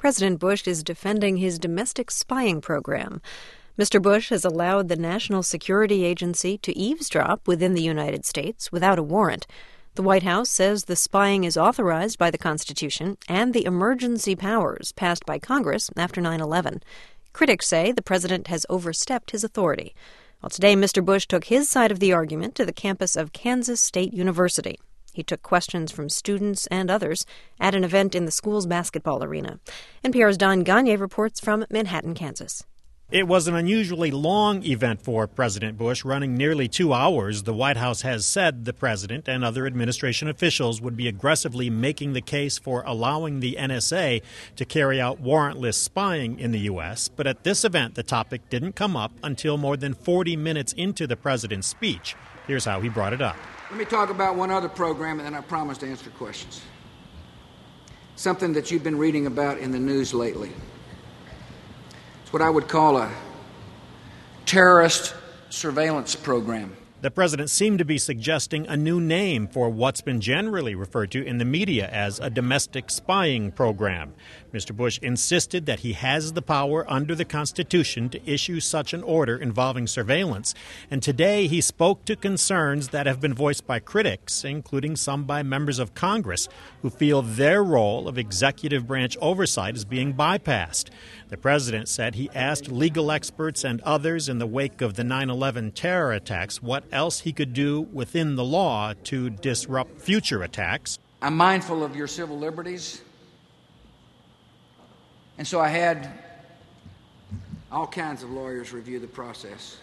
President Bush is defending his domestic spying program. Mr. Bush has allowed the National Security Agency to eavesdrop within the United States without a warrant. The White House says the spying is authorized by the Constitution and the emergency powers passed by Congress after 9/11. Critics say the president has overstepped his authority. Well, today, Mr. Bush took his side of the argument to the campus of Kansas State University. He took questions from students and others at an event in the school's basketball arena. NPR's Don Gagne reports from Manhattan, Kansas. It was an unusually long event for President Bush, running nearly 2 hours. The White House has said the president and other administration officials would be aggressively making the case for allowing the NSA to carry out warrantless spying in the U.S. But at this event, the topic didn't come up until more than 40 minutes into the president's speech. Here's how he brought it up. Let me talk about one other program, and then I promise to answer questions. Something that you've been reading about in the news lately. What I would call a terrorist surveillance program. The president seemed to be suggesting a new name for what's been generally referred to in the media as a domestic spying program. Mr. Bush insisted that he has the power under the Constitution to issue such an order involving surveillance. And today he spoke to concerns that have been voiced by critics, including some by members of Congress, who feel their role of executive branch oversight is being bypassed. The president said he asked legal experts and others in the wake of the 9/11 terror attacks what else he could do within the law to disrupt future attacks. I'm mindful of your civil liberties, and so I had all kinds of lawyers review the process.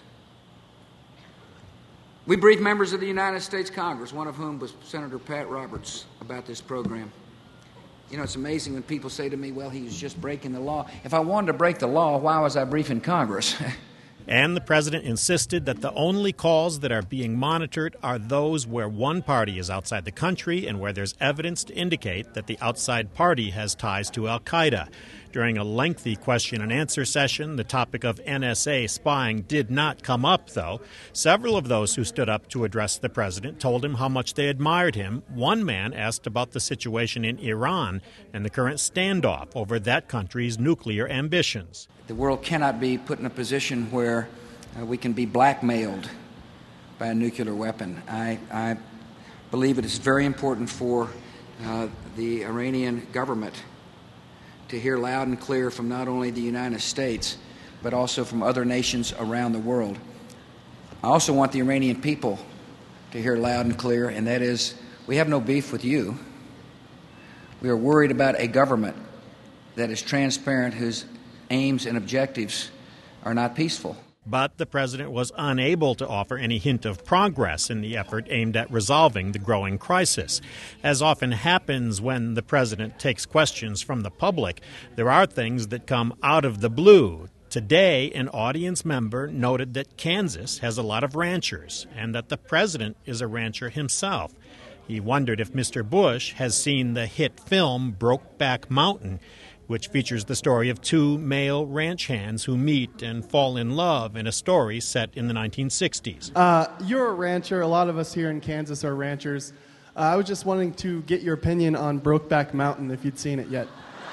We briefed members of the United States Congress, one of whom was Senator Pat Roberts, about this program. You know, it's amazing when people say to me, well, he's just breaking the law. If I wanted to break the law, why was I briefing Congress? And the president insisted that the only calls that are being monitored are those where one party is outside the country and where there's evidence to indicate that the outside party has ties to al-Qaeda. During a lengthy question-and-answer session, the topic of NSA spying did not come up, though. Several of those who stood up to address the president told him how much they admired him. One man asked about the situation in Iran and the current standoff over that country's nuclear ambitions. The world cannot be put in a position where we can be blackmailed by a nuclear weapon. I believe it is very important for the Iranian government to hear loud and clear from not only the United States, but also from other nations around the world. I also want the Iranian people to hear loud and clear, and that is, we have no beef with you. We are worried about a government that is transparent, whose aims and objectives are not peaceful. But the president was unable to offer any hint of progress in the effort aimed at resolving the growing crisis. As often happens when the president takes questions from the public, there are things that come out of the blue. Today, an audience member noted that Kansas has a lot of ranchers and that the president is a rancher himself. He wondered if Mr. Bush has seen the hit film Brokeback Mountain, which features the story of two male ranch hands who meet and fall in love in a story set in the 1960s. You're a rancher. A lot of us here in Kansas are ranchers. I was just wanting to get your opinion on Brokeback Mountain, if you'd seen it yet.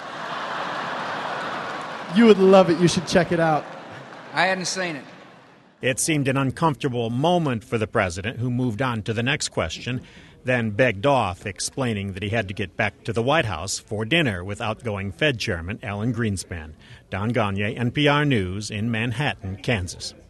You would love it. You should check it out. I hadn't seen it. It seemed an uncomfortable moment for the president, who moved on to the next question, then begged off, explaining that he had to get back to the White House for dinner with outgoing Fed Chairman Alan Greenspan. Don Gagne, NPR News in Manhattan, Kansas.